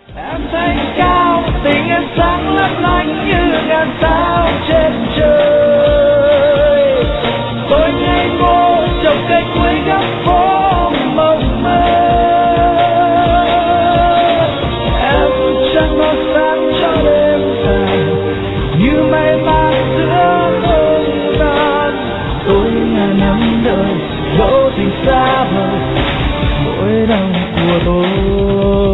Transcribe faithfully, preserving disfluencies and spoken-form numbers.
Em thanh cao tình em sáng lấp lánh như ngàn sao trên trời. Tôi ngây ngô trong cây cuối góc phố mộng mơ. Em trăng nó sáng cho đêm dài như mây mang giữa hương non. Tôi ngàn năm đời dẫu tình xa vời mỗi đau của tôi.